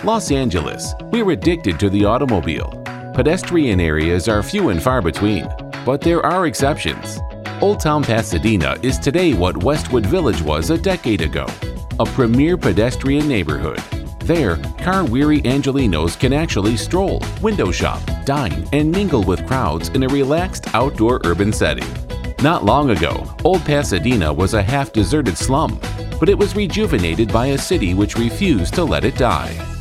Los Angeles, we're addicted to the automobile. Pedestrian areas are few and far between, but there are exceptions. Old Town Pasadena is today what Westwood Village was a decade ago, a premier pedestrian neighborhood. There, car-weary Angelenos can actually stroll, window shop, dine, and mingle with crowds in a relaxed outdoor urban setting. Not long ago, Old Pasadena was a half-deserted slum, but it was rejuvenated by a city which refused to let it die.